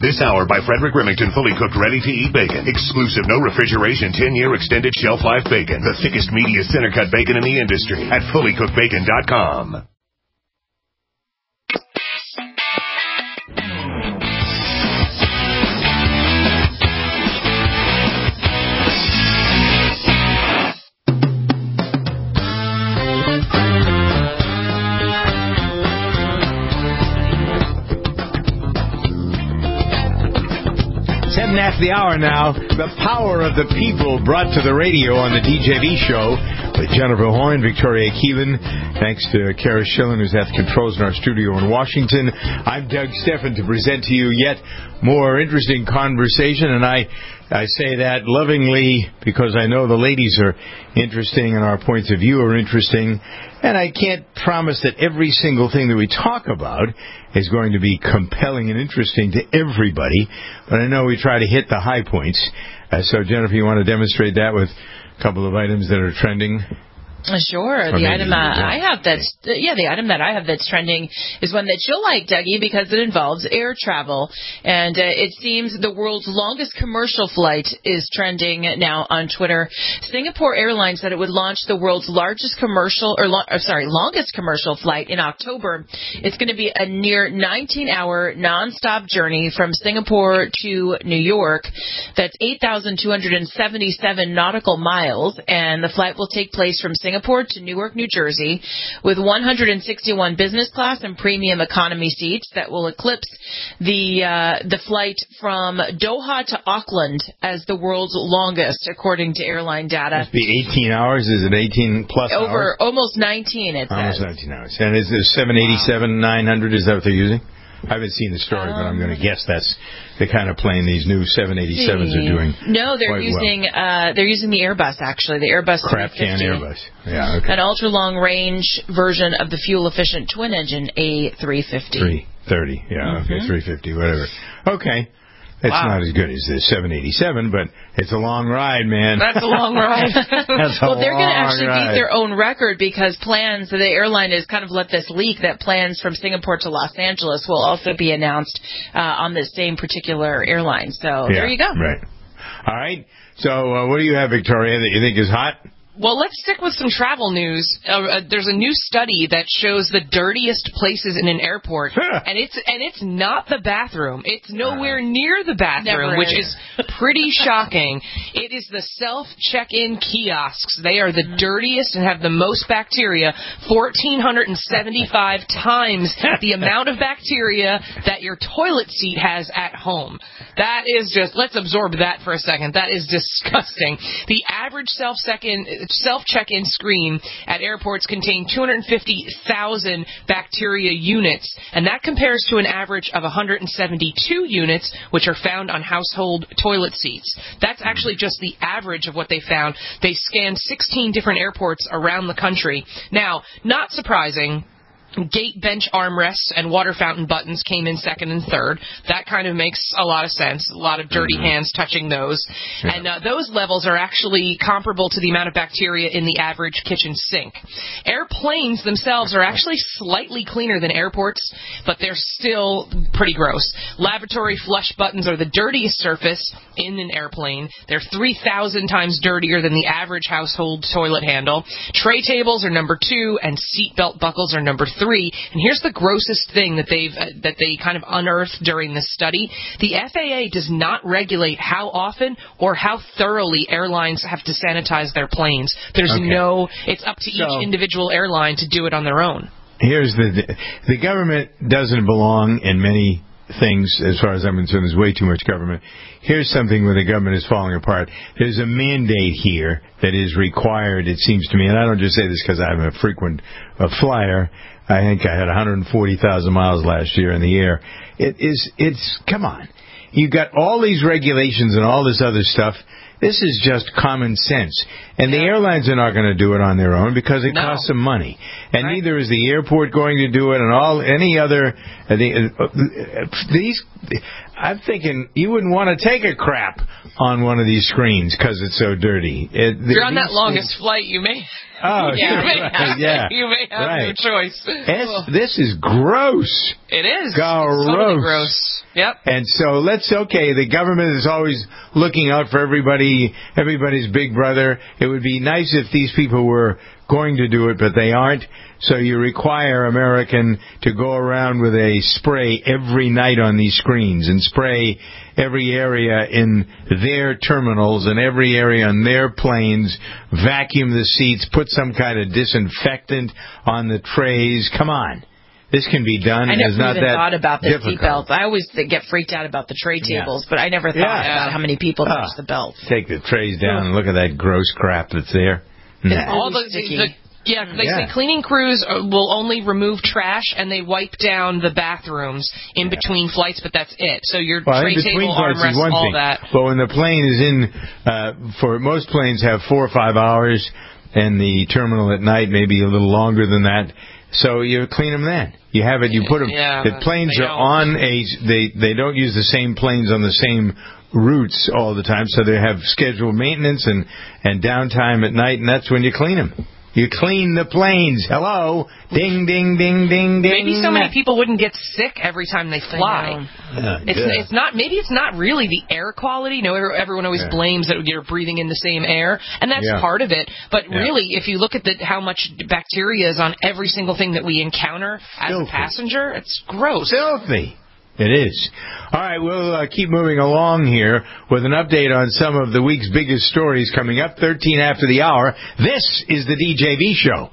This hour by Frederick Remington, fully cooked, ready-to-eat bacon. Exclusive, no refrigeration, 10-year extended shelf life bacon. The thickest, meatiest, center-cut bacon in the industry at fullycookedbacon.com. After the hour now, the power of the people brought to the radio on the DJV show with Jennifer Horn, Victoria Keelan. Thanks to Kara Schillen, who's at the controls in our studio in Washington. I'm Doug Steffen to present to you yet more interesting conversation, and I say that lovingly because I know the ladies are interesting and our points of view are interesting, and I can't promise that every single thing that we talk about is going to be compelling and interesting to everybody, but I know we try to hit the high points. So, Jennifer, you want to demonstrate that with a couple of items that are trending? Sure. The item I have that's trending is one that you'll like, Dougie, because it involves air travel. And it seems the world's longest commercial flight is trending now on Twitter. Singapore Airlines said it would launch the world's longest commercial flight in October. It's going to be a near 19-hour nonstop journey from Singapore to New York. That's 8,277 nautical miles, and the flight will take place from Singapore to Newark, New Jersey, with 161 business class and premium economy seats that will eclipse the flight from Doha to Auckland as the world's longest, according to airline data. Must be 18 hours. Is it 18 plus hours? Over almost 19, it says. Almost 19 hours. And is it 787-900? Is that what they're using? I haven't seen the story, but I'm going to guess that's the kind of plane these new 787s are doing. No, they're using the Airbus, actually, the Airbus crap 350. can Airbus. Yeah, okay. An ultra-long-range version of the fuel-efficient twin-engine A350. 330, yeah, okay, 350, whatever. Okay. It's not as good as the 787, but it's a long ride, man. That's a long ride. Well, they're going to actually beat their own record because the airline has kind of let this leak that plans from Singapore to Los Angeles will also be announced on the same particular airline. So there you go. Right. All right. So what do you have, Victoria, that you think is hot? Well, let's stick with some travel news. There's a new study that shows the dirtiest places in an airport, and it's not the bathroom. It's nowhere near the bathroom, which is pretty shocking. It is the self-check-in kiosks. They are the dirtiest and have the most bacteria, 1,475 times the amount of bacteria that your toilet seat has at home. That is just, let's absorb that for a second. That is disgusting. The average self-check-in screen at airports contain 250,000 bacteria units, and that compares to an average of 172 units, which are found on household toilet seats. That's actually just the average of what they found. They scanned 16 different airports around the country. Now, not surprising, gate bench armrests and water fountain buttons came in second and third. That kind of makes a lot of sense. A lot of dirty hands touching those. Yeah. And those levels are actually comparable to the amount of bacteria in the average kitchen sink. Airplanes themselves are actually slightly cleaner than airports, but they're still pretty gross. Lavatory flush buttons are the dirtiest surface in an airplane. They're 3,000 times dirtier than the average household toilet handle. Tray tables are number 2, and seatbelt buckles are number 3. And here's the grossest thing that they kind of unearthed during this study. The FAA does not regulate how often or how thoroughly airlines have to sanitize their planes. It's up to each individual airline to do it on their own. Here's the government doesn't belong in many things, as far as I'm concerned. There's way too much government. Here's something where the government is falling apart. There's a mandate here that is required, it seems to me, and I don't just say this because I'm a frequent flyer. I think I had 140,000 miles last year in the air. Come on. You've got all these regulations and all this other stuff. This is just common sense. And the airlines are not going to do it on their own because it costs them money. And neither is the airport going to do it and any other. I'm thinking you wouldn't want to take a crap on one of these screens because it's so dirty. If you're on that longest flight, you may. Oh, you may have no choice. This is gross. It is. Gross. Totally gross. Yep. And so the government is always looking out for everybody's big brother. It would be nice if these people were going to do it, but they aren't. So you require American to go around with a spray every night on these screens and spray every area in their terminals and every area on their planes, vacuum the seats, put some kind of disinfectant on the trays. Come on. This can be done. I never even thought about the difficult. seatbelts. I always get freaked out about the tray tables, but I never thought about how many people touch the belts. Take the trays down and look at that gross crap that's there. All they say cleaning crews will only remove trash and they wipe down the bathrooms in between flights, but that's it. So your tray table, armrest, all that. But when the plane is in, for most planes have 4 or 5 hours, and the terminal at night maybe a little longer than that. So you clean them then. You have it. You put them. The planes are on They don't use the same planes on the same routes all the time, so they have scheduled maintenance and downtime at night, and that's when you clean them. You clean the planes. Hello. Ding, ding, ding, ding, ding. Maybe so many people wouldn't get sick every time they fly. It's not. Maybe it's not really the air quality. Everyone always blames that you're breathing in the same air, and that's part of it. But really, if you look at how much bacteria is on every single thing that we encounter as a passenger, it's gross. Filthy. It is. All right, we'll keep moving along here with an update on some of the week's biggest stories coming up 13 after the hour. This is the DJV Show.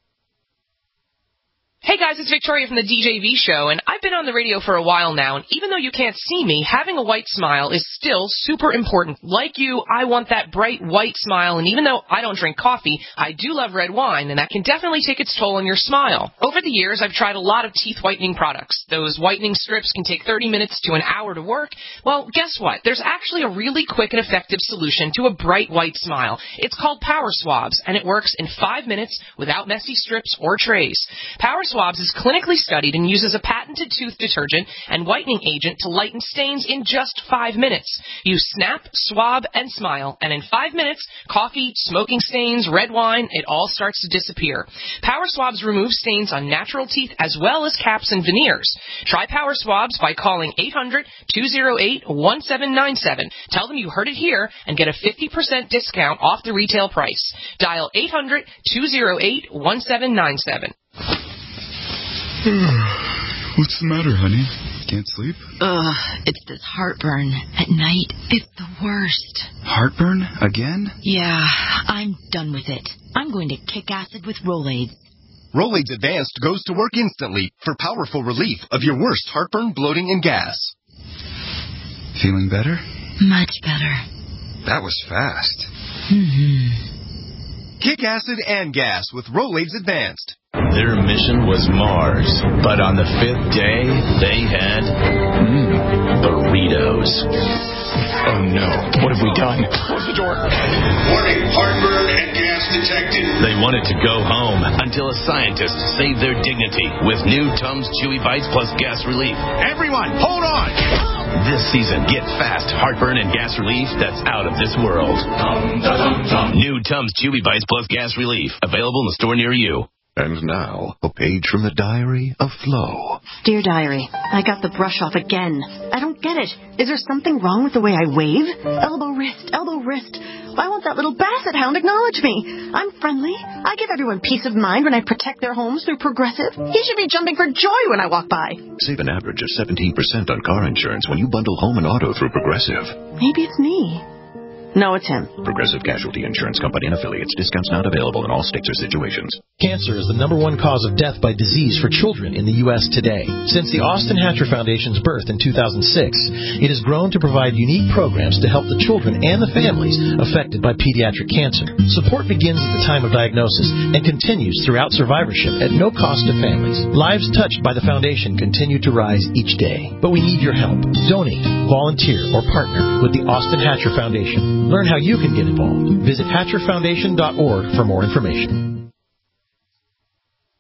Hey guys, it's Victoria from the DJV Show, and I've been on the radio for a while now, and even though you can't see me, having a white smile is still super important. Like you, I want that bright white smile, and even though I don't drink coffee, I do love red wine, and that can definitely take its toll on your smile. Over the years, I've tried a lot of teeth whitening products. Those whitening strips can take 30 minutes to an hour to work. Well, guess what? There's actually a really quick and effective solution to a bright white smile. It's called Power Swabs, and it works in 5 minutes without messy strips or trays. Power Swabs is clinically studied and uses a patented tooth detergent and whitening agent to lighten stains in just 5 minutes. You snap, swab, and smile, and in 5 minutes, coffee, smoking stains, red wine, it all starts to disappear. Power Swabs remove stains on natural teeth as well as caps and veneers. Try Power Swabs by calling 800-208-1797. Tell them you heard it here and get a 50% discount off the retail price. Dial 800-208-1797. What's the matter, honey? Can't sleep? It's this heartburn. At night, it's the worst. Heartburn? Again? Yeah, I'm done with it. I'm going to kick acid with Rolaids. Rolaids Advanced goes to work instantly for powerful relief of your worst heartburn, bloating, and gas. Feeling better? Much better. That was fast. Kick acid and gas with Rolaids Advanced. Their mission was Mars, but on the 5th day, they had burritos. Oh no, what have we done? Close the door. Warning, heartburn and gas detected. They wanted to go home until a scientist saved their dignity with new Tums Chewy Bites plus gas relief. Everyone, hold on! This season, get fast heartburn and gas relief that's out of this world. New Tums Chewy Bites plus gas relief. Available in the store near you. And now, a page from the Diary of Flo. Dear Diary, I got the brush off again. I don't get it. Is there something wrong with the way I wave? Elbow, wrist, elbow, wrist. Why won't that little basset hound acknowledge me? I'm friendly. I give everyone peace of mind when I protect their homes through Progressive. He should be jumping for joy when I walk by. Save an average of 17% on car insurance when you bundle home and auto through Progressive. Maybe it's me. No, it's him. Progressive Casualty Insurance Company and affiliates. Discounts not available in all states or situations. Cancer is the #1 cause of death by disease for children in the U.S. today. Since the Austin Hatcher Foundation's birth in 2006, it has grown to provide unique programs to help the children and the families affected by pediatric cancer. Support begins at the time of diagnosis and continues throughout survivorship at no cost to families. Lives touched by the foundation continue to rise each day. But we need your help. Donate, volunteer, or partner with the Austin Hatcher Foundation. Learn how you can get involved. Visit HatcherFoundation.org for more information.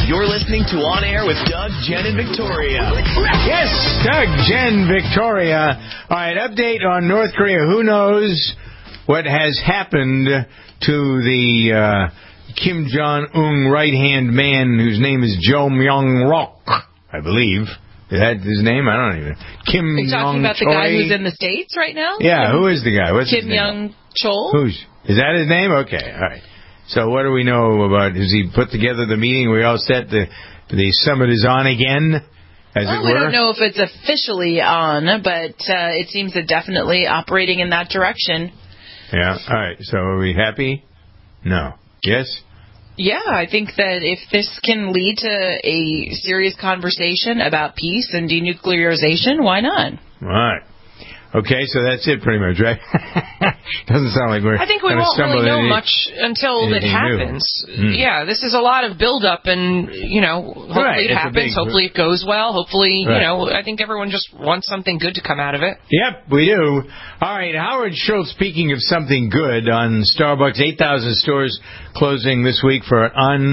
You're listening to On Air with Doug, Jen, and Victoria. Yes, Doug, Jen, Victoria. All right, update on North Korea. Who knows what has happened to the Kim Jong-un right-hand man whose name is Jo Myung-rok, I believe. Is that his name? I don't even know. Kim Are you talking about the guy who's in the States right now? Yeah, who is the guy? What's Kim his name? Young-chol? Is that his name? Okay, all right. So what do we know about? Has he put together the meeting? We all set the summit is on again, as it were? We don't know if it's officially on, but it seems to definitely operating in that direction. Yeah, all right. So are we happy? No. Yes? Yeah, I think that if this can lead to a serious conversation about peace and denuclearization, why not? All right. Okay, so that's it pretty much, right? Doesn't sound like we're... I think we won't really know much until it happens. Yeah, this is a lot of build-up, and, hopefully it happens. Hopefully it goes well. Hopefully, I think everyone just wants something good to come out of it. Yep, we do. All right, Howard Schultz, speaking of something good, on Starbucks, 8,000 stores closing this week for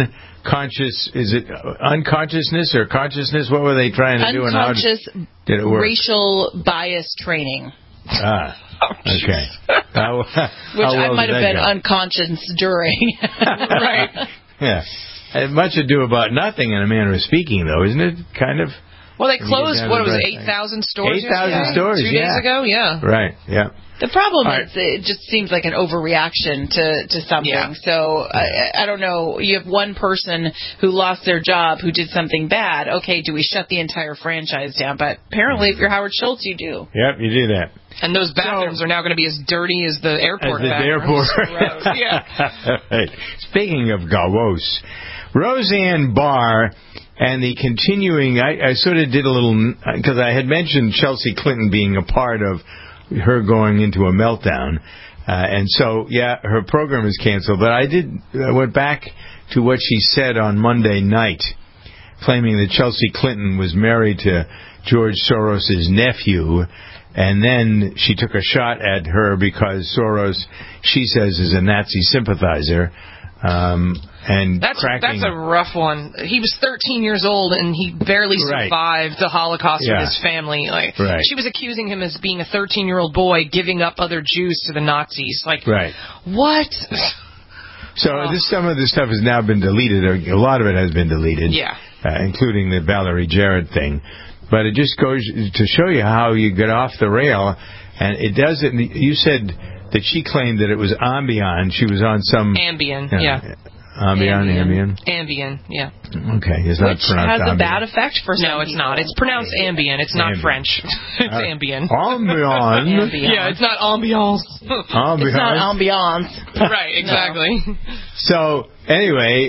unconsciousness or consciousness? What were they trying to do? Unconscious and how did it work? Racial bias training. Okay. Which I might have been unconscious during. Right. Yeah. It had much ado about nothing in a manner of speaking, though, isn't it? Kind of. Well, they closed, 8,000 stores? 8,000 stores, 2 days ago, yeah. Right, yeah. The problem is it just seems like an overreaction to something. Yeah. So I don't know. You have one person who lost their job who did something bad. Okay, do we shut the entire franchise down? But apparently, if you're Howard Schultz, you do. Yep, you do that. And those bathrooms are now going to be as dirty as the airport bathrooms. Yeah. Right. Speaking of Gavos, Roseanne Barr and the continuing, I sort of did a little, because I had mentioned Chelsea Clinton being a part of her going into a meltdown. And so, her program is canceled. But I went back to what she said on Monday night, claiming that Chelsea Clinton was married to George Soros' nephew. And then she took a shot at her because Soros, she says, is a Nazi sympathizer. That's a rough one. He was 13 years old and he barely survived the Holocaust with his family. She was accusing him as being a 13-year-old boy giving up other Jews to the Nazis. What? So some of this stuff has now been deleted. A lot of it has been deleted. Yeah. Including the Valerie Jarrett thing. But it just goes to show you how you get off the rail. And it doesn't. You said that she claimed that it was Ambien. She was on some... Ambien, yeah. Ambien, yeah. Okay, it's not pronounced has Ambien. A bad effect for some No, it's not. It's pronounced Ambien. It's not French. It's Ambien. Ambien. Yeah, it's not ambiance. Ambiance. It's not ambiance. Right, exactly. No. So, anyway,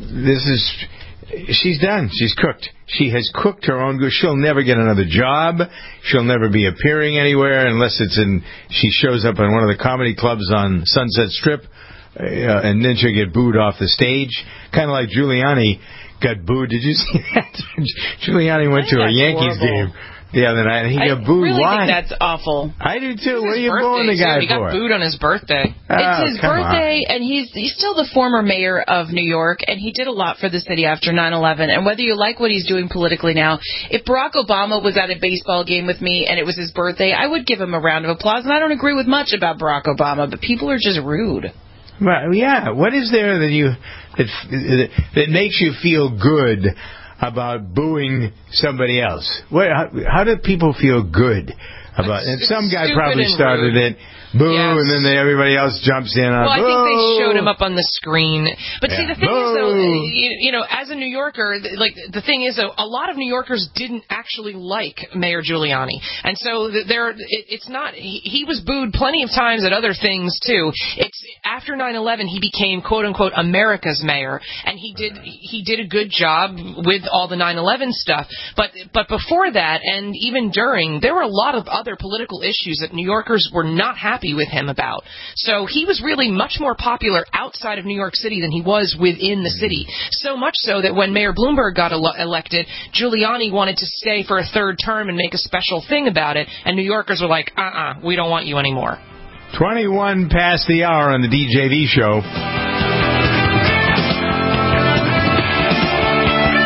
she's done. She's cooked. She has cooked her own goose. She'll never get another job. She'll never be appearing anywhere unless she shows up in one of the comedy clubs on Sunset Strip, and then she'll get booed off the stage. Kind of like Giuliani got booed. Did you see that? Giuliani went to a Yankees game the other night, and he got booed. Why? I think that's awful. I do too. What are you booing the guy for? He got booed on his birthday. It's his birthday, and he's still the former mayor of New York, and he did a lot for the city after 9/11. And whether you like what he's doing politically now, if Barack Obama was at a baseball game with me and it was his birthday, I would give him a round of applause. And I don't agree with much about Barack Obama, but people are just rude. Well, yeah. What is there that makes you feel good about booing somebody else? How do people feel good about? And some guy probably started it. Boo, yes. And then everybody else jumps in on. Well, I think they showed him up on the screen. But see, the thing is, though, as a New Yorker, the thing is, though, a lot of New Yorkers didn't actually like Mayor Giuliani, and so it's not. He was booed plenty of times at other things too. It's after 9/11, he became quote unquote America's mayor, and he did a good job with all the 9/11 stuff. But before that, and even during, there were a lot of other political issues that New Yorkers were not happy with him about. So he was really much more popular outside of New York City than he was within the city. So much so that when Mayor Bloomberg got elected, Giuliani wanted to stay for a third term and make a special thing about it, and New Yorkers were like, we don't want you anymore. 21 past the hour on the DJV show.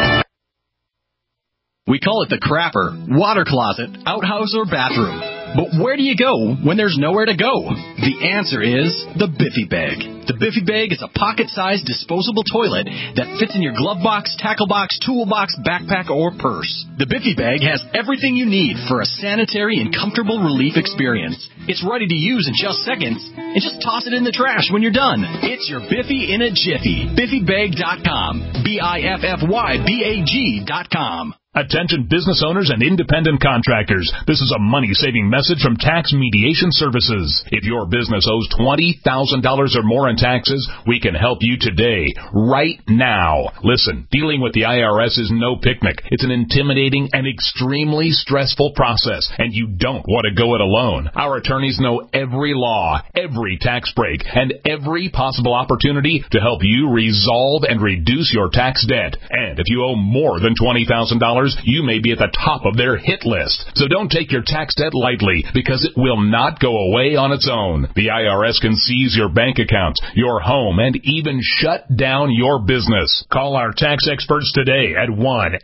We call it the crapper, water closet, outhouse, or bathroom. But where do you go when there's nowhere to go? The answer is the Biffy Bag. The Biffy Bag is a pocket-sized disposable toilet that fits in your glove box, tackle box, toolbox, backpack, or purse. The Biffy Bag has everything you need for a sanitary and comfortable relief experience. It's ready to use in just seconds, and just toss it in the trash when you're done. It's your Biffy in a jiffy. BiffyBag.com. BiffyBag.com. Attention business owners and independent contractors. This is a money-saving message from Tax Mediation Services. If your business owes $20,000 or more in taxes, we can help you today, right now. Listen, dealing with the IRS is no picnic. It's an intimidating and extremely stressful process, and you don't want to go it alone. Our attorneys know every law, every tax break, and every possible opportunity to help you resolve and reduce your tax debt. And if you owe more than $20,000, you may be at the top of their hit list. So don't take your tax debt lightly, because it will not go away on its own. The IRS can seize your bank accounts, your home, and even shut down your business. Call our tax experts today at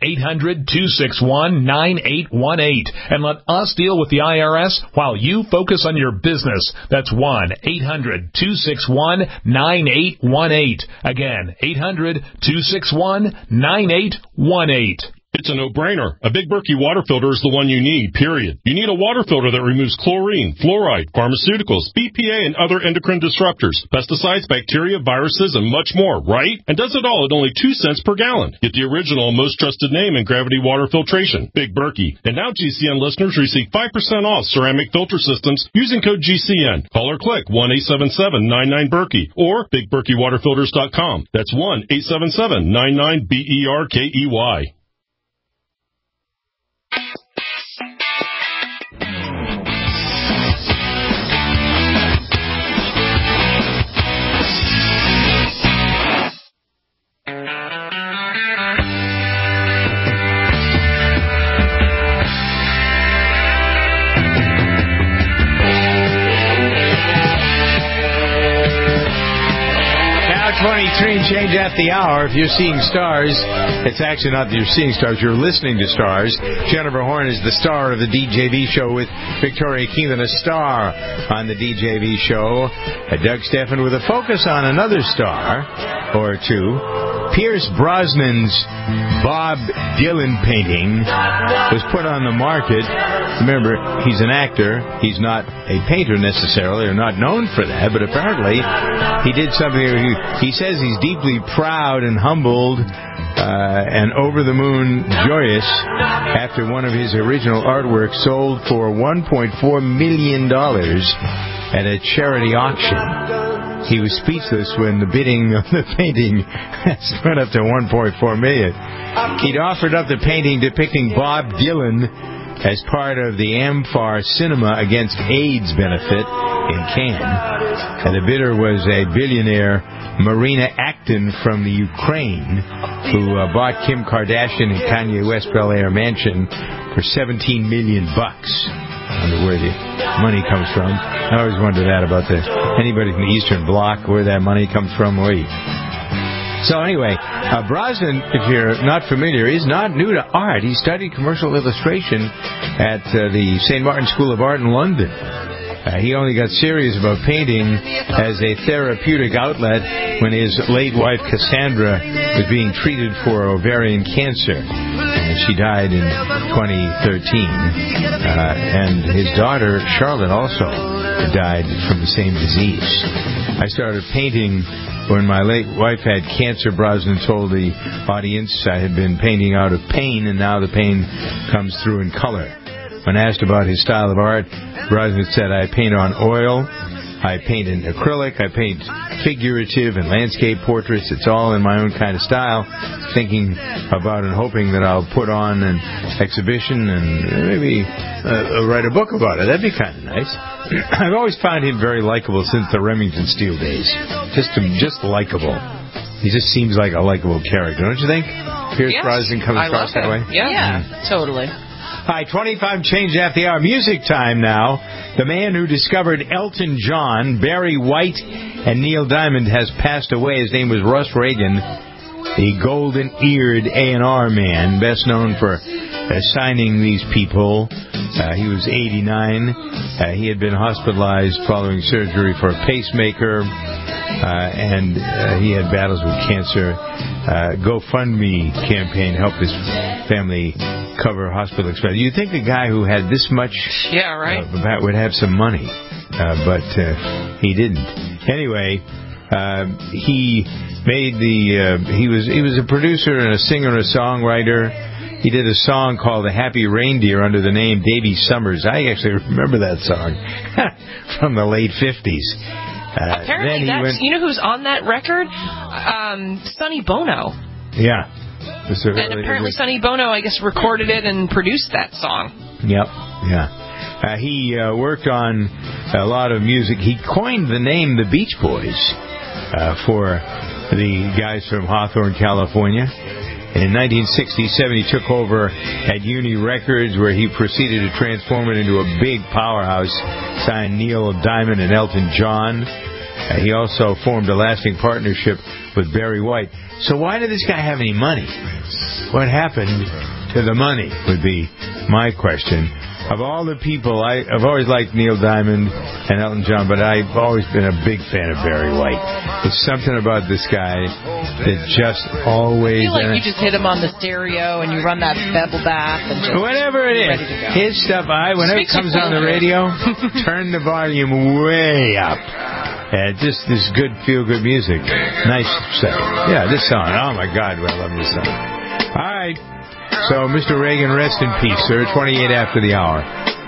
1-800-261-9818 and let us deal with the IRS while you focus on your business. That's 1-800-261-9818. Again, 800-261-9818. It's a no-brainer. A Big Berkey water filter is the one you need, period. You need a water filter that removes chlorine, fluoride, pharmaceuticals, BPA, and other endocrine disruptors, pesticides, bacteria, viruses, and much more, right? And does it all at only 2 cents per gallon. Get the original, most trusted name in gravity water filtration, Big Berkey. And now GCN listeners receive 5% off ceramic filter systems using code GCN. Call or click 1-877-99-BERKEY or BigBerkeyWaterFilters.com. That's 1-877-99-BERKEY. Now 23 and change at the hour. If you're seeing stars, it's actually not that you're seeing stars, you're listening to stars. Jennifer Horn is the star of the DJV show with Victoria Keelan, a star on the DJV show. Doug Steffen with a focus on another star or two. Pierce Brosnan's Bob Dylan painting was put on the market. Remember, he's an actor. He's not a painter necessarily, or not known for that, but apparently he did something. He says he's deeply proud and humbled and over-the-moon joyous after one of his original artworks sold for $1.4 million at a charity auction. He was speechless when the bidding of the painting went up to $1.4 million. He'd offered up the painting depicting Bob Dylan as part of the Amphar Cinema Against AIDS benefit in Cannes. And the bidder was a billionaire, Marina Acton from the Ukraine, who bought Kim Kardashian and Kanye West Bel Air mansion for $17 million. I wonder where the money comes from. I always wonder that about anybody from the Eastern Bloc, where that money comes from. So anyway, Brosnan, if you're not familiar, is not new to art. He studied commercial illustration at the St. Martin's School of Art in London. He only got serious about painting as a therapeutic outlet when his late wife Cassandra was being treated for ovarian cancer. She died in 2013. And his daughter Charlotte also died from the same disease. I started painting when my late wife had cancer. Brosnan told the audience I had been painting out of pain, and now the pain comes through in color. When asked about his style of art, Brosnan said, I paint on oil, I paint in acrylic, I paint figurative and landscape portraits. It's all in my own kind of style, thinking about and hoping that I'll put on an exhibition and maybe write a book about it. That'd be kind of nice. I've always found him very likable since the Remington Steele days. Just likable. He just seems like a likable character, don't you think? Pierce Brosnan comes across that way? Yeah, totally. Hi, 25 change after the hour. Music time now. The man who discovered Elton John, Barry White, and Neil Diamond has passed away. His name was Russ Reagan, the golden-eared A&R man, best known for signing these people. He was 89. He had been hospitalized following surgery for a pacemaker, and he had battles with cancer. GoFundMe campaign helped his family cover hospital expenses. You'd think the guy who had this much would have some money, but he didn't. Anyway, he made he was a producer and a singer and a songwriter. He did a song called The Happy Reindeer under the name Davy Summers. I actually remember that song from the late 50s. Apparently, you know who's on that record? Sonny Bono. Yeah. And apparently Sonny Bono, I guess, recorded it and produced that song. Yep, yeah. He worked on a lot of music. He coined the name The Beach Boys for the guys from Hawthorne, California. In 1967, he took over at Uni Records, where he proceeded to transform it into a big powerhouse, signed Neil Diamond and Elton John. He also formed a lasting partnership with Barry White. So why did this guy have any money? What happened to the money would be my question. Of all the people, I've always liked Neil Diamond and Elton John, but I've always been a big fan of Barry White. There's something about this guy that just always... I feel like you just hit him on the stereo and you run that bevel bath and just... Whatever it is. His stuff, whenever it comes on the radio, turn the volume way up. Just this good, feel-good music. Nice stuff. Yeah, this song. Oh, my God, I love this song. All right. So, Mr. Reagan, rest in peace, sir. 28 after the hour.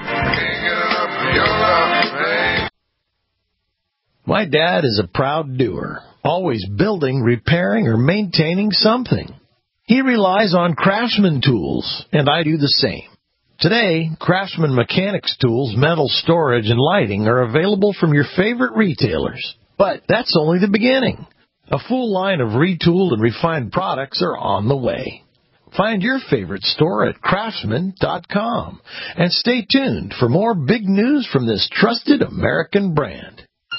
My dad is a proud doer, always building, repairing, or maintaining something. He relies on Craftsman tools, and I do the same. Today, Craftsman Mechanics tools, metal storage, and lighting are available from your favorite retailers. But that's only the beginning. A full line of retooled and refined products are on the way. Find your favorite store at Craftsman.com. And stay tuned for more big news from this trusted American brand.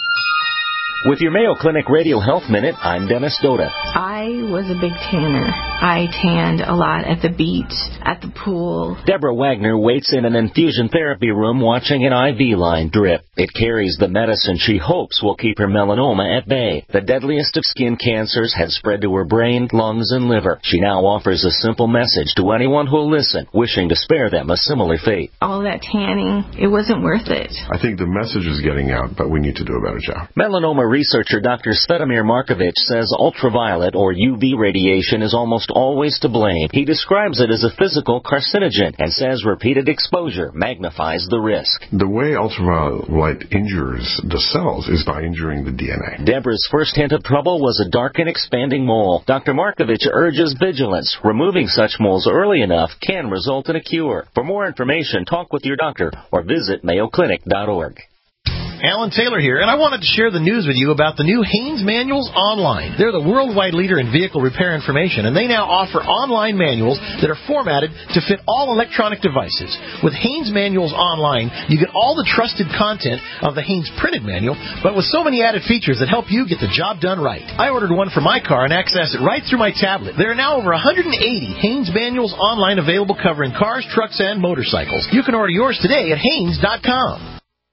With your Mayo Clinic Radio Health Minute, I'm Dennis Doda. I was a big tanner. I tanned a lot at the beach, at the pool. Deborah Wagner waits in an infusion therapy room watching an IV line drip. It carries the medicine she hopes will keep her melanoma at bay. The deadliest of skin cancers had spread to her brain, lungs, and liver. She now offers a simple message to anyone who'll listen, wishing to spare them a similar fate. All that tanning, it wasn't worth it. I think the message is getting out, but we need to do a better job. Melanoma researcher Dr. Svetomir Markovich says ultraviolet or UV radiation is almost always to blame. He describes it as a physical carcinogen and says repeated exposure magnifies the risk. The way ultraviolet light injures the cells is by injuring the DNA. Deborah's first hint of trouble was a dark and expanding mole. Dr. Markovich urges vigilance. Removing such moles early enough can result in a cure. For more information, talk with your doctor or visit mayoclinic.org. Alan Taylor here, and I wanted to share the news with you about the new Haynes Manuals Online. They're the worldwide leader in vehicle repair information, and they now offer online manuals that are formatted to fit all electronic devices. With Haynes Manuals Online, you get all the trusted content of the Haynes printed manual, but with so many added features that help you get the job done right. I ordered one for my car and access it right through my tablet. There are now over 180 Haynes Manuals Online available covering cars, trucks, and motorcycles. You can order yours today at Haynes.com.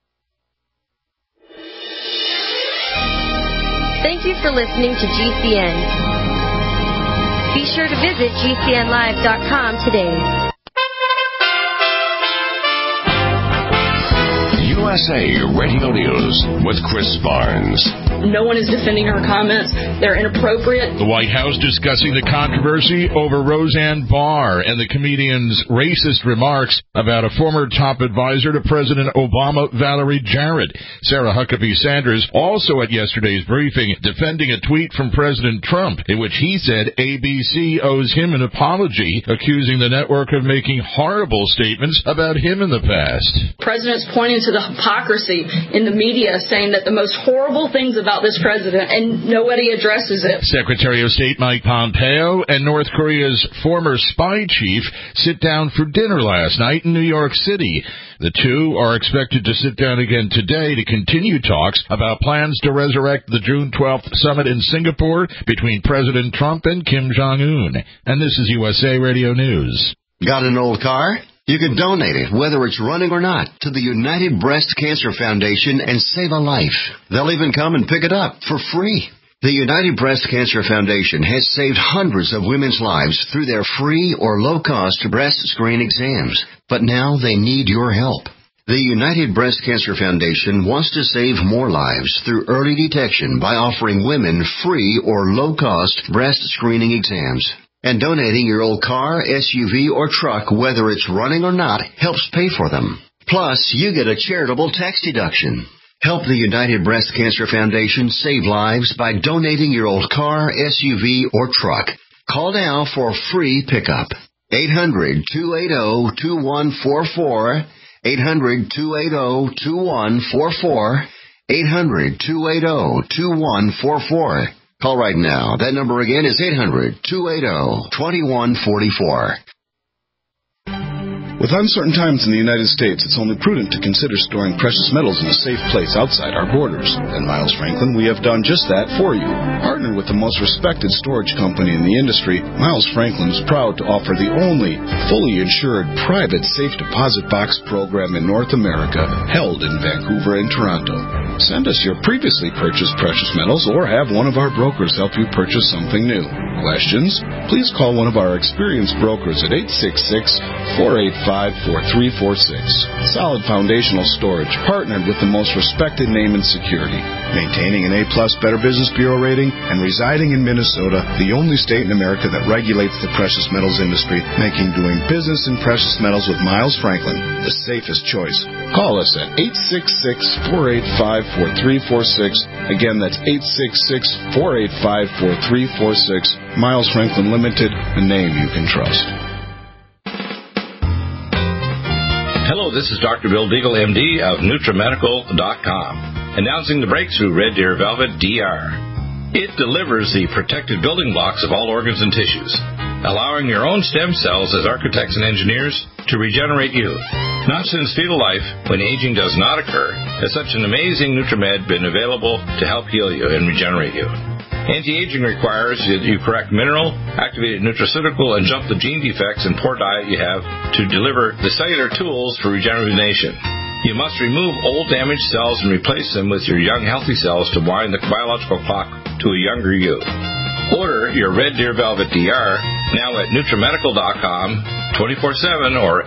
Thank you for listening to GCN. Be sure to visit GCNlive.com today. USA Radio News with Chris Barnes. No one is defending her comments. They're inappropriate. The White House discussing the controversy over Roseanne Barr and the comedian's racist remarks about a former top advisor to President Obama, Valerie Jarrett. Sarah Huckabee Sanders also at yesterday's briefing defending a tweet from President Trump in which he said ABC owes him an apology, accusing the network of making horrible statements about him in the past. President's pointing to the hypocrisy in the media, saying that the most horrible things about this president, and nobody addresses it. Secretary of State Mike Pompeo and North Korea's former spy chief sit down for dinner last night in New York City. The two are expected to sit down again today to continue talks about plans to resurrect the June 12th summit in Singapore between President Trump and Kim Jong-un. And this is USA Radio News. Got an old car? You can donate it, whether it's running or not, to the United Breast Cancer Foundation and save a life. They'll even come and pick it up for free. The United Breast Cancer Foundation has saved hundreds of women's lives through their free or low-cost breast screen exams, but now they need your help. The United Breast Cancer Foundation wants to save more lives through early detection by offering women free or low-cost breast screening exams. And donating your old car, SUV, or truck, whether it's running or not, helps pay for them. Plus, you get a charitable tax deduction. Help the United Breast Cancer Foundation save lives by donating your old car, SUV, or truck. Call now for free pickup. 800-280-2144. 800-280-2144. 800-280-2144. Call right now. That number again is 800-280-2144. With uncertain times in the United States, it's only prudent to consider storing precious metals in a safe place outside our borders. At Miles Franklin, we have done just that for you. Partnered with the most respected storage company in the industry, Miles Franklin is proud to offer the only fully insured private safe deposit box program in North America, held in Vancouver and Toronto. Send us your previously purchased precious metals or have one of our brokers help you purchase something new. Questions? Please call one of our experienced brokers at 866-485-4346. Solid foundational storage, partnered with the most respected name in security. Maintaining an A-plus Better Business Bureau rating and residing in Minnesota, the only state in America that regulates the precious metals industry, making doing business in precious metals with Miles Franklin the safest choice. Call us at 866-485-4346. Again, that's 866-485-4346. Miles Franklin Limited, a name you can trust. Hello, this is Dr. Bill Deagle, MD of NutriMedical.com, announcing the breakthrough Red Deer Velvet DR. It delivers the protected building blocks of all organs and tissues, allowing your own stem cells as architects and engineers to regenerate you. Not since fetal life, when aging does not occur, has such an amazing NutriMed been available to help heal you and regenerate you. Anti-aging requires that you correct mineral, activated nutraceutical, and jump the gene defects and poor diet you have to deliver the cellular tools for regeneration. You must remove old damaged cells and replace them with your young healthy cells to wind the biological clock to a younger you. Order your Red Deer Velvet DR now at NutriMedical.com 24/7 or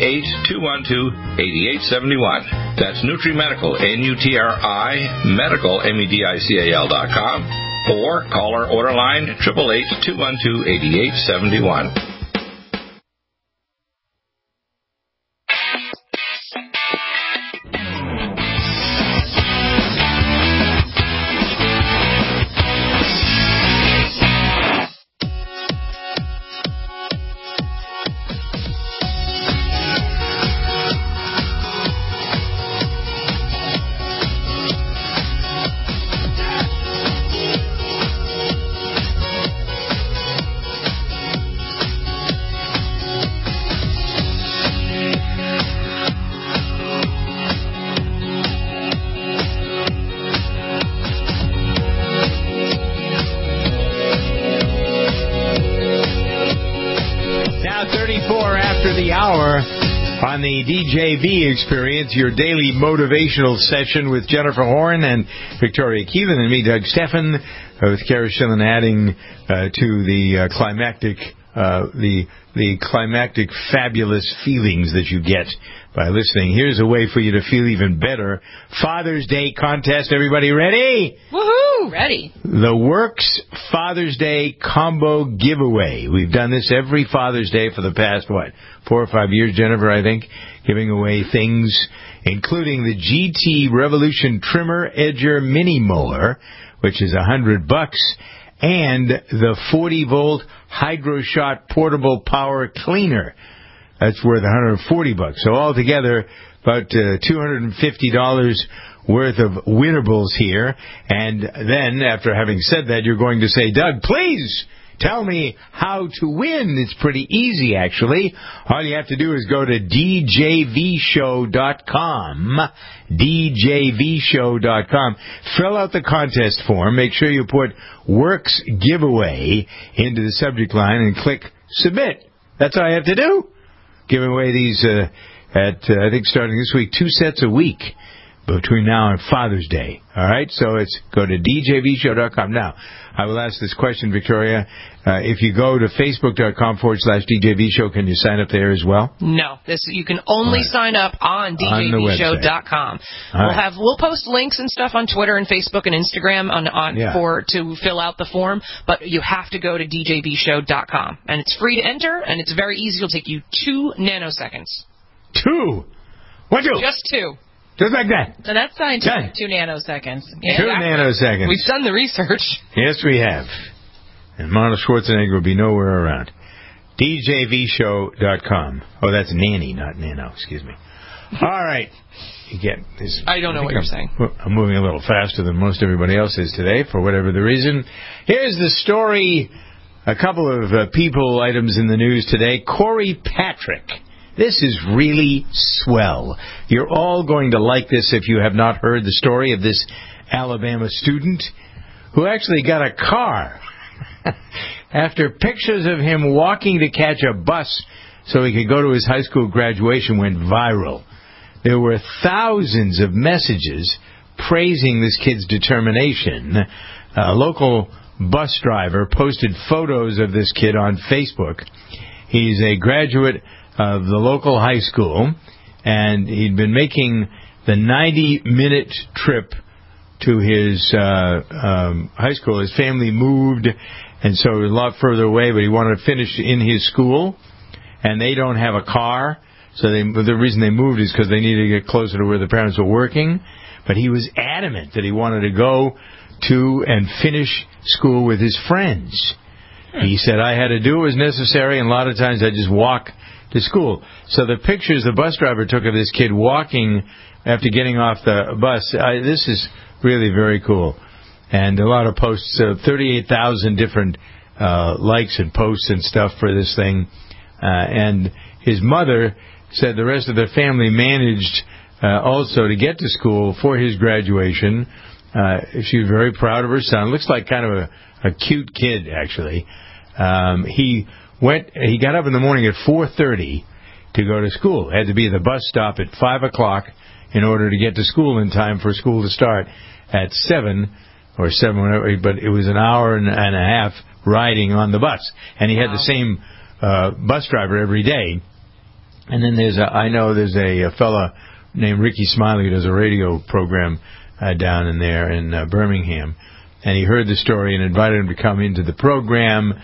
888-212-8871. That's NutriMedical, N-U-T-R-I, Medical, MEDICAL.com. Or call our order line 888-212-8871. On the DJV Experience, your daily motivational session with Jennifer Horn and Victoria Keelan and me, Doug Steffen, with Kara Schillen adding to the climactic fabulous feelings that you get by listening. Here's a way for you to feel even better. Father's Day contest. Everybody ready? Woohoo! Ready. The Works Father's Day Combo Giveaway. We've done this every Father's Day for the past, 4 or 5 years, Jennifer, I think, giving away things, including the GT Revolution Trimmer Edger Mini Mower, which is $100, and the 40-volt HydroShot Portable Power Cleaner. That's worth $140. So altogether, about $250 worth of winnables here. And then, after having said that, you're going to say, Doug, please tell me how to win. It's pretty easy, actually. All you have to do is go to djvshow.com, djvshow.com. Fill out the contest form. Make sure you put Works Giveaway into the subject line and click Submit. That's all I have to do. giving away these I think starting this week, 2 sets a week between now and Father's Day. All right, so go to djvshow.com. Now, I will ask this question, Victoria. If you go to facebook.com/DJVShow, can you sign up there as well? No, you can only sign up on djvshow.com. We'll post links and stuff on Twitter and Facebook and Instagram to fill out the form, but you have to go to djvshow.com, and it's free to enter, and it's very easy. It'll take you 2 nanoseconds. 2? What 2? Just 2. Just like that. So that's scientific. 2 nanoseconds. Yeah, 2 nanoseconds. We've done the research. Yes, we have. And Arnold Schwarzenegger will be nowhere around. DJVShow.com. Oh, that's nanny, not nano. Excuse me. All right. You get this. I don't know what you're saying. I'm moving a little faster than most everybody else is today, for whatever the reason. Here's the story. A couple of people items in the news today. Corey Patrick. This is really swell. You're all going to like this if you have not heard the story of this Alabama student who actually got a car after pictures of him walking to catch a bus so he could go to his high school graduation went viral. There were thousands of messages praising this kid's determination. A local bus driver posted photos of this kid on Facebook. He's a graduate of the local high school, and he'd been making the 90-minute trip to his high school. His family moved, and so it was a lot further away, but he wanted to finish in his school, and they don't have a car, so the reason they moved is because they needed to get closer to where the parents were working, but he was adamant that he wanted to go to and finish school with his friends. He said, I had to do what was necessary, and a lot of times I just walk to school. So the pictures the bus driver took of this kid walking after getting off the bus, this is really very cool. And a lot of posts, 38,000 different likes and posts and stuff for this thing. And his mother said the rest of their family managed also to get to school for his graduation. She was very proud of her son. Looks like kind of a cute kid, actually. He got up in the morning at 4:30 to go to school. Had to be at the bus stop at 5 o'clock in order to get to school in time for school to start at 7 or 7, whatever. But it was an hour and a half riding on the bus, and he had the same bus driver every day. And then there's a fella named Ricky Smiley who does a radio program down in there in Birmingham, and he heard the story and invited him to come into the program.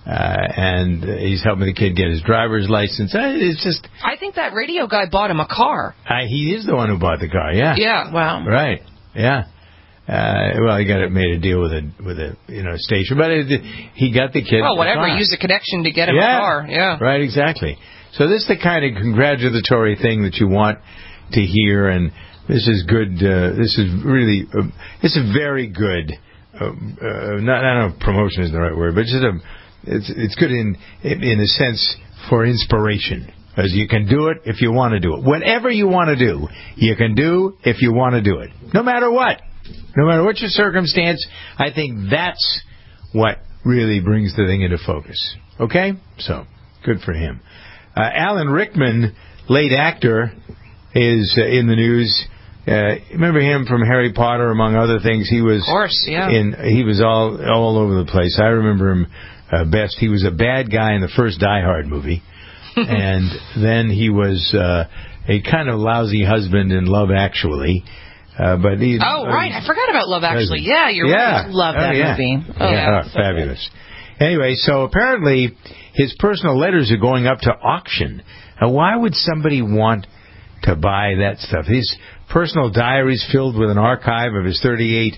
And he's helping the kid get his driver's license. It's just. I think that radio guy bought him a car. He is the one who bought the car. Yeah. Yeah. Wow. Right. Yeah. Well, he made a deal with a station, but he got the kid. Well, whatever. He used a connection to get him a car. Yeah. Right. Exactly. So this is the kind of congratulatory thing that you want to hear, and this is good. This is really. This is very good. I don't know if promotion is the right word, but just it's good in a sense for inspiration, because you can do it if you want to do it. Whatever you want to do, you can do if you want to do it. No matter what your circumstance, I think that's what really brings the thing into focus. Okay? So, good for him. Alan Rickman, late actor, is in the news. Remember him from Harry Potter, among other things? He was, of course, yeah. He was all over the place. I remember him best. He was a bad guy in the first Die Hard movie, and then he was a kind of lousy husband in Love Actually. But he, right, I forgot about Love Actually. Yeah, you're right. Love that movie. Fabulous. Anyway, so apparently his personal letters are going up to auction. Now, why would somebody want to buy that stuff? His personal diaries filled with an archive of his 38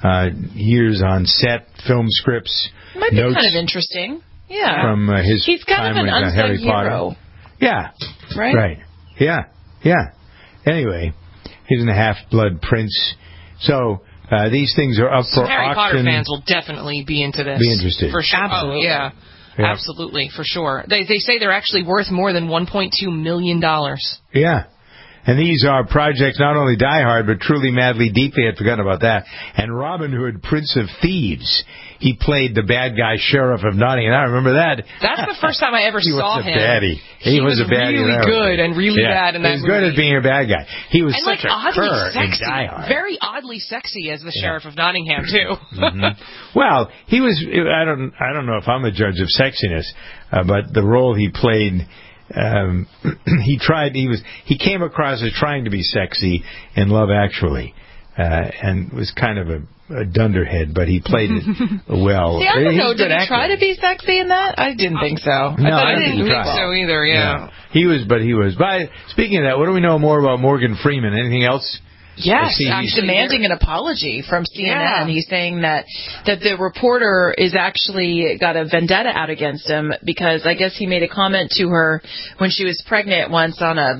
years on set, film scripts, might be notes kind of interesting. Yeah. From his He's kind time of an with Harry Potter. hero. Yeah. Right? Right. Yeah. Anyway, he's in the Half-Blood Prince. So these things are up for auction. Harry Potter fans will definitely be into this. Be interested. For sure. Absolutely. Yeah. Absolutely, for sure. They say they're actually worth more than $1.2 million. Yeah. And these are projects not only Die Hard, but Truly, Madly, Deeply. I'd forgotten about that. And Robin Hood, Prince of Thieves. He played the bad guy, Sheriff of Nottingham. I remember that. That's the first time I ever saw him. He was a baddie. He was a baddie. Really good and really bad in that movie. He was good at being a bad guy. He was and such a cur in sexy, Die Hard. very oddly sexy as the Sheriff of Nottingham, too. Well, he was. I don't know if I'm a judge of sexiness, but the role he played. He came across as trying to be sexy in Love Actually, and was kind of a dunderhead, but he played it well. See, I don't know. Did he try to be sexy in that? I didn't think so. No, I didn't think so either. Yeah. He was. But speaking of that, what do we know more about Morgan Freeman? Anything else? Yes, he's demanding an apology from CNN. Yeah. He's saying that the reporter is actually got a vendetta out against him because I guess he made a comment to her when she was pregnant once on a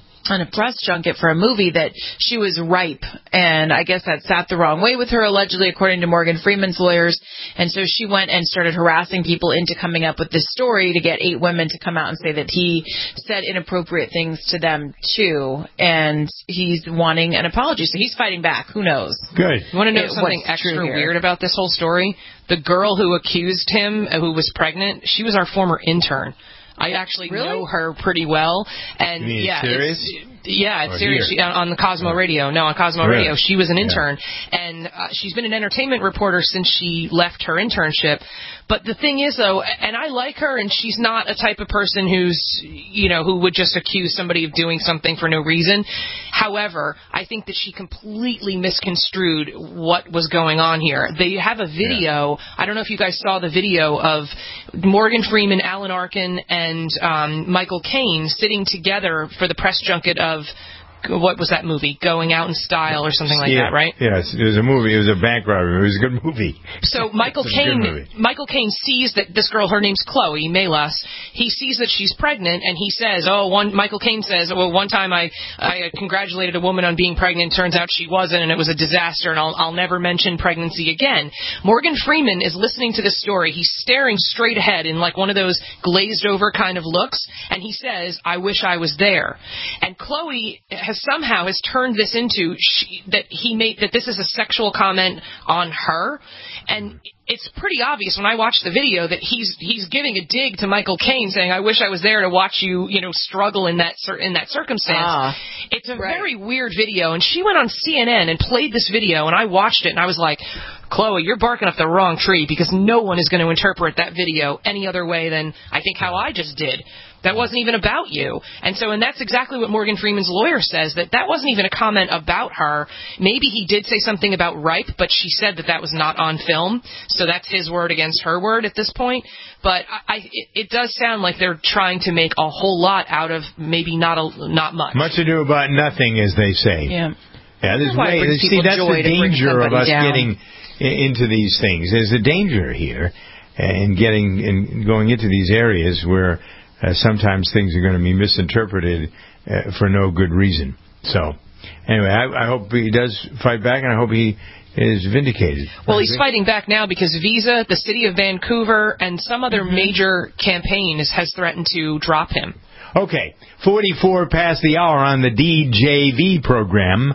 press junket for a movie that she was ripe, and I guess that sat the wrong way with her, allegedly, according to Morgan Freeman's lawyers. And so she went and started harassing people into coming up with this story to get 8 women to come out and say that he said inappropriate things to them too, and he's wanting an apology. So he's fighting back. Who knows? Good. You want to know something extra weird about this whole story? The girl who accused him, who was pregnant, she was our former intern. I actually know her pretty well, and it's serious. It's serious. On the Cosmo Radio. No, on Cosmo Radio. She was an intern, and she's been an entertainment reporter since she left her internship. But the thing is, though, and I like her, and she's not a type of person who would just accuse somebody of doing something for no reason. However, I think that she completely misconstrued what was going on here. They have a video. I don't know if you guys saw the video of Morgan Freeman, Alan Arkin, and Michael Caine sitting together for the press junket of, what was that movie? Going Out in Style or something like that, right? Yes, it was a movie. It was a bank robbery. It was a good movie. So Michael Caine sees that this girl, her name's Chloe Melas, he sees that she's pregnant, and he says, Michael Caine says, one time I congratulated a woman on being pregnant. Turns out she wasn't, and it was a disaster, and I'll never mention pregnancy again. Morgan Freeman is listening to this story. He's staring straight ahead in like one of those glazed over kind of looks, and he says, I wish I was there. And Chloe has turned this into that this is a sexual comment on her, and it's pretty obvious when I watch the video that he's giving a dig to Michael Caine, saying, "I wish I was there to watch you, struggle in that circumstance." It's a very weird video, and she went on CNN and played this video, and I watched it, and I was like, Chloe, you're barking up the wrong tree, because no one is going to interpret that video any other way than I think how I just did. That wasn't even about you. And that's exactly what Morgan Freeman's lawyer says, that wasn't even a comment about her. Maybe he did say something about ripe, but she said that was not on film. So that's his word against her word at this point. But it does sound like they're trying to make a whole lot out of maybe not much. Much ado about nothing, as they say. Yeah. Yeah, that's the danger of us getting into these things. There's a danger here in going into these areas where sometimes things are going to be misinterpreted for no good reason. So, anyway, I hope he does fight back, and I hope he is vindicated. Well, he's fighting back now because Visa, the city of Vancouver, and some other major campaign has threatened to drop him. Okay, 44 past the hour on the DJV program.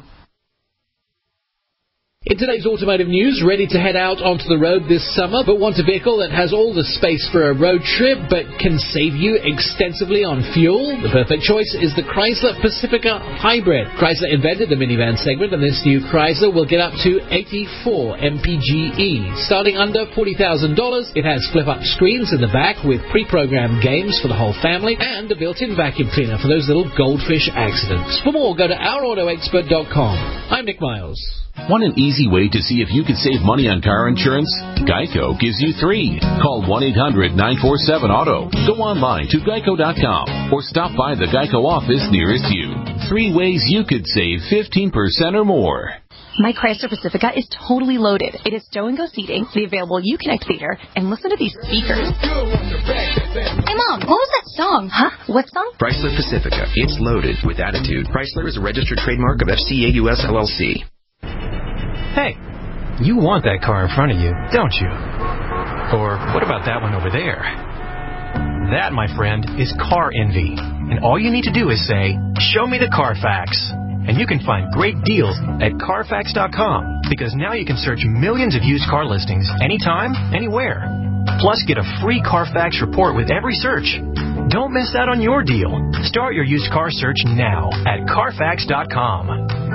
In today's automotive news, ready to head out onto the road this summer, but want a vehicle that has all the space for a road trip, but can save you extensively on fuel? The perfect choice is the Chrysler Pacifica Hybrid. Chrysler invented the minivan segment, and this new Chrysler will get up to 84 mpge. Starting under $40,000, it has flip-up screens in the back with pre-programmed games for the whole family, and a built-in vacuum cleaner for those little goldfish accidents. For more, go to OurAutoExpert.com. I'm Nick Miles. Want an easy way to see if you can save money on car insurance? Geico gives you 3. Call 1-800-947-AUTO. Go online to geico.com or stop by the Geico office nearest you. 3 ways you could save 15% or more. My Chrysler Pacifica is totally loaded. It is stow-and-go seating, the available Uconnect feature, and listen to these speakers. Hey, Mom, what was that song? Huh? What song? Chrysler Pacifica. It's loaded with attitude. Chrysler is a registered trademark of FCA US LLC. Hey, you want that car in front of you, don't you? Or what about that one over there? That, my friend, is car envy. And all you need to do is say, "Show me the Carfax." And you can find great deals at Carfax.com, because now you can search millions of used car listings anytime, anywhere. Plus, get a free Carfax report with every search. Don't miss out on your deal. Start your used car search now at Carfax.com.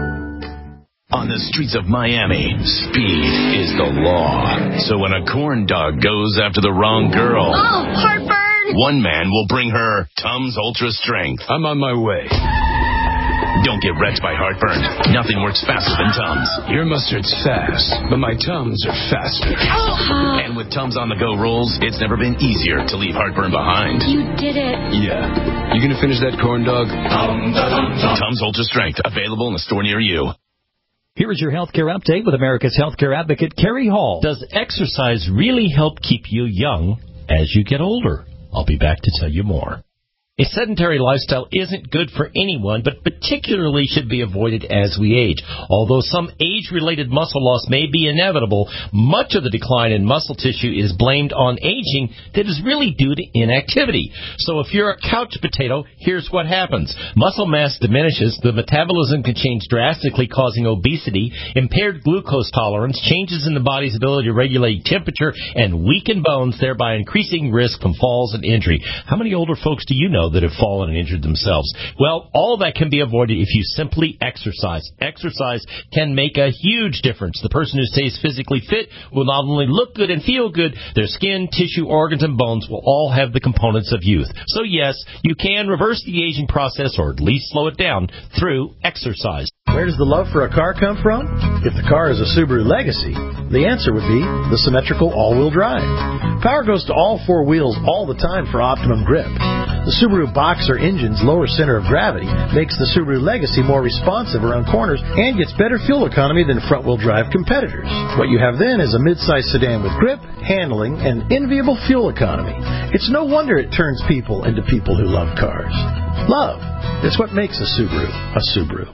On the streets of Miami, speed is the law. So when a corn dog goes after the wrong girl, heartburn! One man will bring her Tums Ultra Strength. I'm on my way. Don't get wrecked by heartburn. Nothing works faster than Tums. Your mustard's fast, but my Tums are faster. And with Tums on the go rolls, it's never been easier to leave heartburn behind. You did it. Yeah. You gonna finish that corn dog? Tums Ultra Strength, available in a store near you. Here is your healthcare update with America's healthcare advocate, Kerry Hall. Does exercise really help keep you young as you get older? I'll be back to tell you more. A sedentary lifestyle isn't good for anyone, but particularly should be avoided as we age. Although some age-related muscle loss may be inevitable, much of the decline in muscle tissue is blamed on aging that is really due to inactivity. So if you're a couch potato, here's what happens. Muscle mass diminishes, the metabolism can change drastically, causing obesity, impaired glucose tolerance, changes in the body's ability to regulate temperature, and weaken bones, thereby increasing risk from falls and injury. How many older folks do you know that have fallen and injured themselves? Well, all that can be avoided if you simply exercise. Exercise can make a huge difference. The person who stays physically fit will not only look good and feel good, their skin, tissue, organs, and bones will all have the components of youth. So yes, you can reverse the aging process, or at least slow it down, through exercise. Where does the love for a car come from? If the car is a Subaru Legacy, the answer would be the symmetrical all-wheel drive. Power goes to all four wheels all the time for optimum grip. The Subaru Boxer engine's lower center of gravity makes the Subaru Legacy more responsive around corners and gets better fuel economy than front-wheel drive competitors. What you have then is a mid-size sedan with grip, handling, and enviable fuel economy. It's no wonder it turns people into people who love cars. Love is what makes a Subaru a Subaru.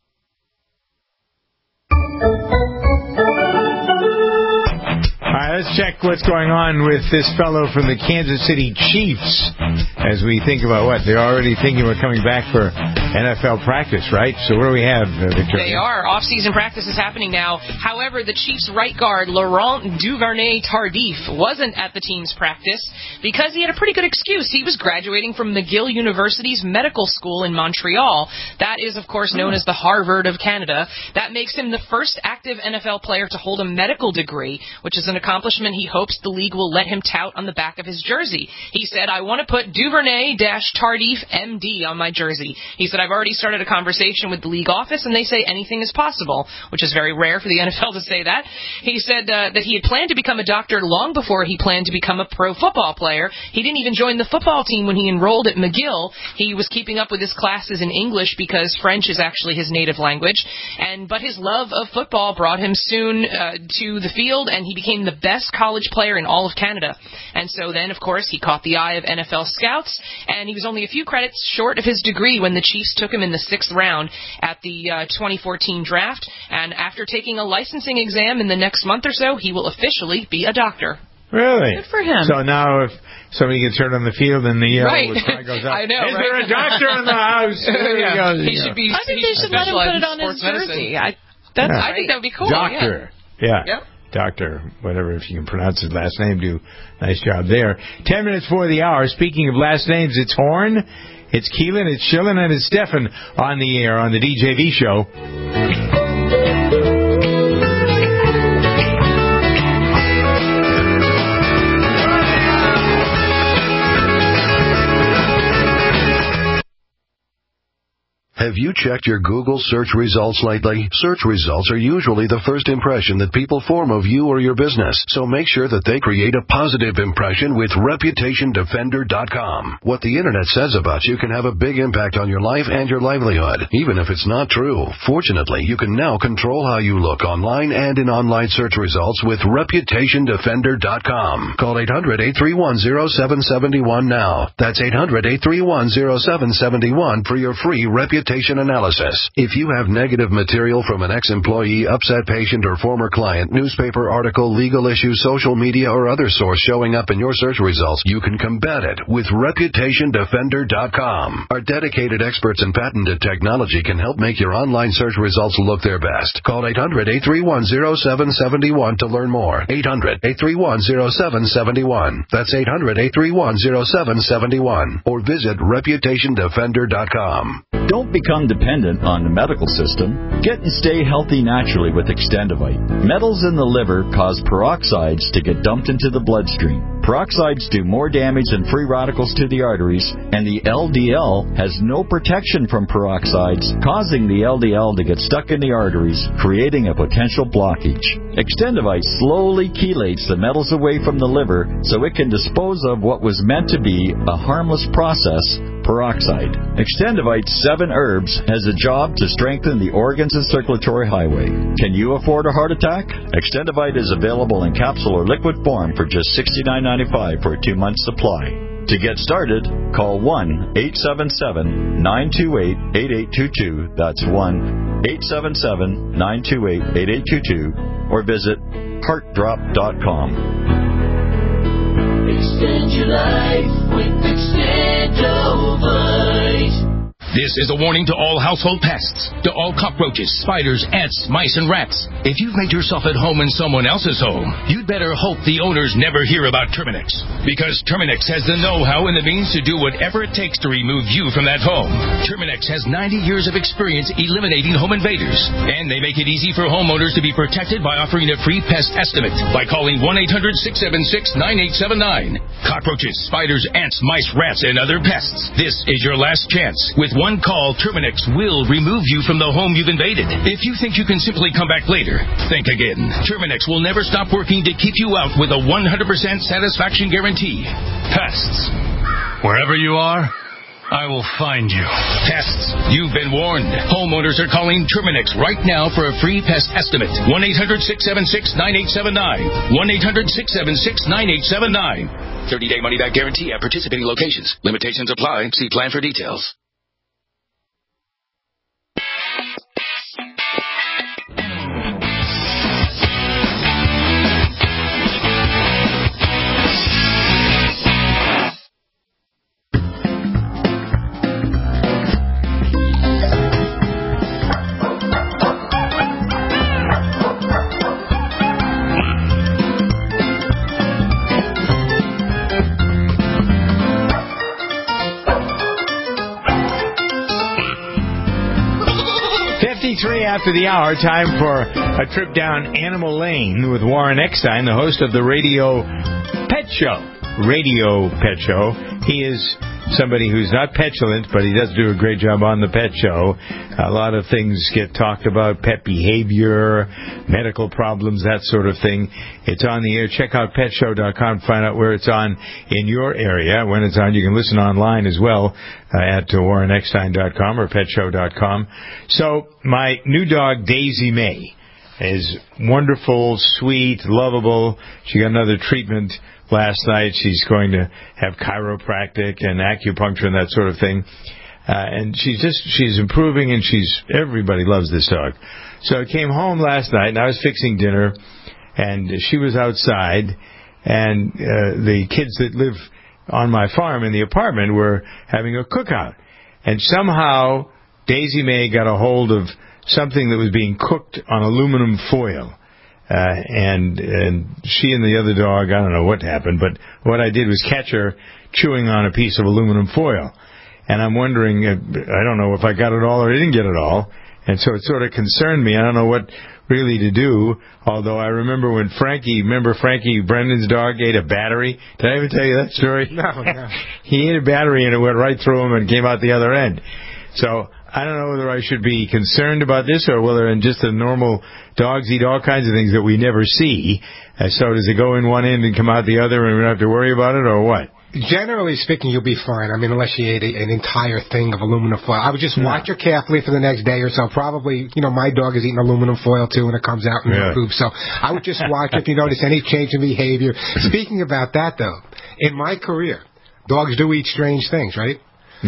All right, let's check what's going on with this fellow from the Kansas City Chiefs as we think about what? They're already thinking about coming back for NFL practice, right? So what do we have, Victoria? They are. Off-season practice is happening now. However, the Chiefs' right guard, Laurent Duvernay-Tardif, wasn't at the team's practice because he had a pretty good excuse. He was graduating from McGill University's medical school in Montreal. That is, of course, known as the Harvard of Canada. That makes him the first active NFL player to hold a medical degree, which is an accomplishment he hopes the league will let him tout on the back of his jersey. He said, "I want to put Duvernay-Tardif MD on my jersey." He said, "I've already started a conversation with the league office, and they say anything is possible," which is very rare for the NFL to say that. He said that he had planned to become a doctor long before he planned to become a pro football player. He didn't even join the football team when he enrolled at McGill. He was keeping up with his classes in English because French is actually his native language. But his love of football brought him soon to the field, and he became the best college player in all of Canada. And so then, of course, he caught the eye of NFL scouts, and he was only a few credits short of his degree when the Chiefs took him in the 6th round at the 2014 draft. And after taking a licensing exam in the next month or so, he will officially be a doctor. Really? Good for him. So now if somebody gets hurt on the field and the yellow goes up, I know, is right? there a doctor in the house? Yeah. He should be. I think they should let him put it on his jersey. I think that would be cool. Doctor. Yeah. Yep. Doctor, whatever, if you can pronounce his last name, do a nice job there. 10 minutes before the hour. Speaking of last names, it's Horn, it's Keelan, it's Shillen, and it's Stefan on the air on the DJV show. Have you checked your Google search results lately? Search results are usually the first impression that people form of you or your business, so make sure that they create a positive impression with ReputationDefender.com. What the Internet says about you can have a big impact on your life and your livelihood, even if it's not true. Fortunately, you can now control how you look online and in online search results with ReputationDefender.com. Call 800-831-0771 now. That's 800-831-0771 for your free Reputation condition analysis. If you have negative material from an ex-employee, upset patient, or former client, newspaper article, legal issue, social media, or other source showing up in your search results, you can combat it with ReputationDefender.com. Our dedicated experts in patented technology can help make your online search results look their best. Call 800-831-0771 to learn more. 800-831-0771. That's 800-831-0771. Or visit ReputationDefender.com. Don't become dependent on the medical system. Get and stay healthy naturally with Extendivite. Metals in the liver cause peroxides to get dumped into the bloodstream. Peroxides do more damage than free radicals to the arteries, and the LDL has no protection from peroxides, causing the LDL to get stuck in the arteries, creating a potential blockage. Extendivite slowly chelates the metals away from the liver so it can dispose of what was meant to be a harmless process, peroxide. Extendivite's 7 herbs has a job to strengthen the organs and circulatory highway. Can you afford a heart attack? Extendivite is available in capsule or liquid form for just $69.95 for a 2-month supply. To get started, call 1-877-928-8822. That's 1-877-928-8822. Or visit heartdrop.com. Extend your life with Extendovite. This is a warning to all household pests, to all cockroaches, spiders, ants, mice, and rats. If you've made yourself at home in someone else's home, you'd better hope the owners never hear about Terminix. Because Terminix has the know-how and the means to do whatever it takes to remove you from that home. Terminix has 90 years of experience eliminating home invaders. And they make it easy for homeowners to be protected by offering a free pest estimate by calling 1-800-676-9879. Cockroaches, spiders, ants, mice, rats, and other pests. This is your last chance. With one call, Terminix will remove you from the home you've invaded. If you think you can simply come back later, think again. Terminix will never stop working to keep you out with a 100% satisfaction guarantee. Pests. Wherever you are, I will find you. Pests, you've been warned. Homeowners are calling Terminix right now for a free pest estimate. 1-800-676-9879. 1-800-676-9879. 30-day money-back guarantee at participating locations. Limitations apply. See plan for details. After the hour, time for a trip down Animal Lane with Warren Eckstein, the host of the Radio Pet Show. He is somebody who's not petulant, but he does do a great job on the Pet Show. A lot of things get talked about, pet behavior, medical problems, that sort of thing. It's on the air. Check out petshow.com to find out where it's on in your area. When it's on, you can listen online as well at warreneckstein.com or petshow.com. So my new dog, Daisy May, is wonderful, sweet, lovable. She got another treatment last night. She's going to have chiropractic and acupuncture and that sort of thing. And she's improving, and everybody loves this dog. So I came home last night, and I was fixing dinner, and she was outside, and the kids that live on my farm in the apartment were having a cookout. And somehow Daisy May got a hold of something that was being cooked on aluminum foil. And she and the other dog, I don't know what happened, but what I did was catch her chewing on a piece of aluminum foil. And I'm wondering, I don't know if I got it all or I didn't get it all. And so it sort of concerned me. I don't know what really to do, although I remember when Frankie, Brendan's dog, ate a battery. Did I ever tell you that story? No. He ate a battery and it went right through him and came out the other end. So I don't know whether I should be concerned about this or whether just the normal dogs eat all kinds of things that we never see. So does it go in one end and come out the other and we don't have to worry about it, or what? Generally speaking, you'll be fine. I mean, unless you ate an entire thing of aluminum foil. I would just watch her carefully for the next day or so. Probably, my dog is eating aluminum foil, too, when it comes out in her poop. So I would just watch if you notice any change in behavior. Speaking about that, though, in my career, dogs do eat strange things, right? Yeah.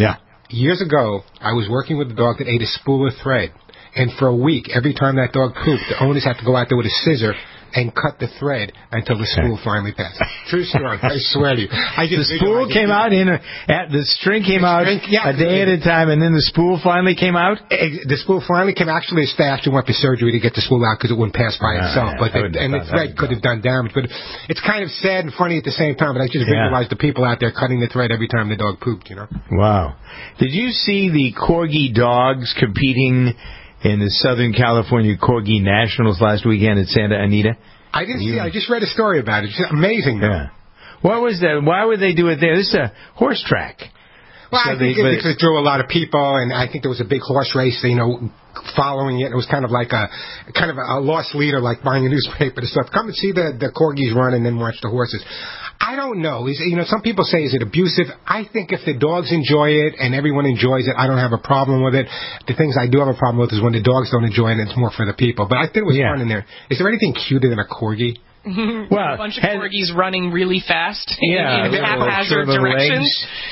years ago, I was working with a dog that ate a spool of thread. And for a week, every time that dog pooped, the owners had to go out there with a scissor and cut the thread until the spool finally passed. True story. I swear to you. The spool came out the string came out a day at a time, and then the spool finally came out? The spool finally came. Actually, his staff went for surgery to get the spool out because it wouldn't pass by itself. And the thread could have done damage. But it's kind of sad and funny at the same time. But I just visualized the people out there cutting the thread every time the dog pooped, you know? Wow. Did you see the Corgi dogs competing in the Southern California Corgi Nationals last weekend at Santa Anita? I didn't see. I just read a story about it. It's amazing, though. Yeah. What was that? Why would they do it there? This is a horse track. Well, I think it drew a lot of people, and I think there was a big horse race, following it. It was kind of like a lost leader, like buying a newspaper and stuff. Come and see the Corgis run and then watch the horses. I don't know. Some people say, is it abusive? I think if the dogs enjoy it and everyone enjoys it, I don't have a problem with it. The things I do have a problem with is when the dogs don't enjoy it and it's more for the people. But I think it was fun in there. Is there anything cuter than a Corgi? Well, a bunch of corgis running really fast in haphazard directions.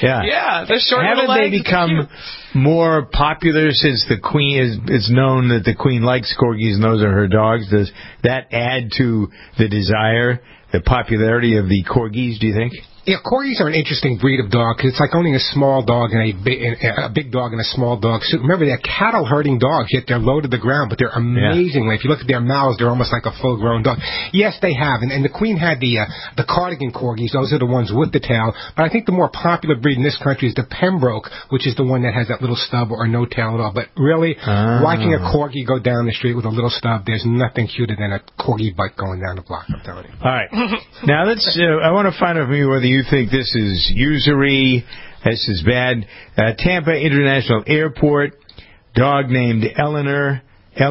Yeah, they're short little legs. Haven't they become more popular since the Queen it's known that the Queen likes corgis and those are her dogs? Does that add to the desire, the popularity of the corgis, do you think? Yeah, corgis are an interesting breed of dog because it's like owning a small dog and a big dog and a small dog. So remember, they're cattle herding dogs, yet they're low to the ground, but they're amazing. If you look at their mouths, they're almost like a full-grown dog. Yes, they have, and the Queen had the cardigan corgis. Those are the ones with the tail. But I think the more popular breed in this country is the Pembroke, which is the one that has that little stub or no tail at all. But really, watching a corgi go down the street with a little stub, there's nothing cuter than a corgi bike going down the block, I'm telling you. All right. Now, I want to find out from you whether you think this is usury, this is bad. Tampa International Airport, dog named Eleanor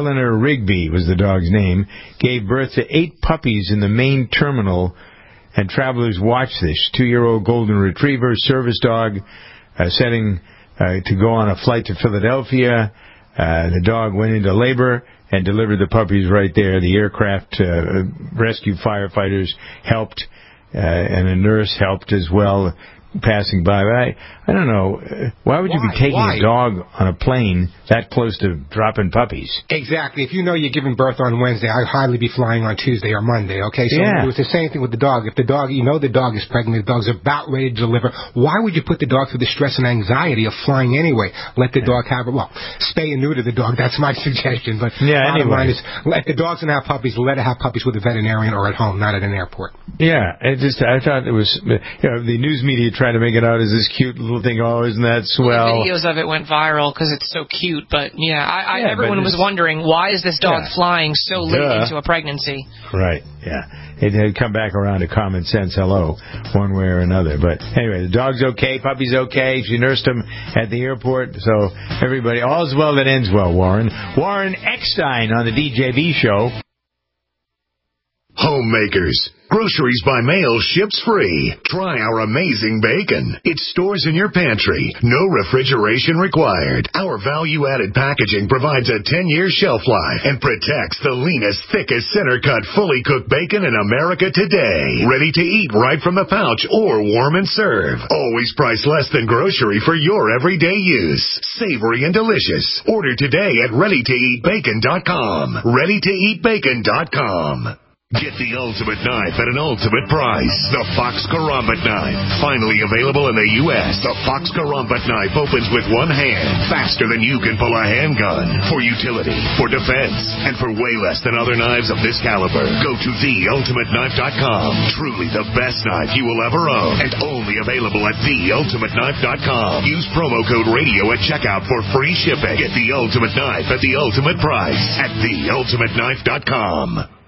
Rigby was the dog's name, gave birth to 8 puppies in the main terminal, and travelers watched this. 2-year-old golden retriever, service dog, setting to go on a flight to Philadelphia. The dog went into labor and delivered the puppies right there. The aircraft rescue firefighters helped, and a nurse helped as well, passing by. I don't know. Why would you be taking a dog on a plane that close to dropping puppies? Exactly. If you know you're giving birth on Wednesday, I'd hardly be flying on Tuesday or Monday, okay? So it was the same thing with the dog. If the dog, the dog is pregnant, the dog's about ready to deliver, why would you put the dog through the stress and anxiety of flying anyway? Let the dog have it. Well, spay and neuter the dog. That's my suggestion. But bottom line is, if the dog's going to have puppies, let it have puppies with a veterinarian or at home, not at an airport. Yeah. I thought it was, the news media tried to make it out as this cute little thing. Oh, isn't that swell? The videos of it went viral because it's so cute. But everyone was wondering, why is this dog flying so late into a pregnancy? Right. Yeah. It had come back around to common sense. Hello, one way or another. But anyway, the dog's okay, puppy's okay. She nursed him at the airport. So everybody, all's well that ends well. Warren Eckstein on the DJV show. Homemakers. Groceries by mail ships free. Try our amazing bacon. It stores in your pantry. No refrigeration required. Our value-added packaging provides a 10-year shelf life and protects the leanest, thickest, center-cut, fully cooked bacon in America today. Ready to eat right from the pouch or warm and serve. Always priced less than grocery for your everyday use. Savory and delicious. Order today at ReadyToEatBacon.com. ReadyToEatBacon.com. Get the ultimate knife at an ultimate price. The Fox Karambit Knife. Finally available in the U.S., the Fox Karambit Knife opens with one hand, faster than you can pull a handgun. For utility, for defense, and for way less than other knives of this caliber. Go to TheUltimateKnife.com. Truly the best knife you will ever own, and only available at TheUltimateKnife.com. Use promo code RADIO at checkout for free shipping. Get the ultimate knife at the ultimate price at TheUltimateKnife.com.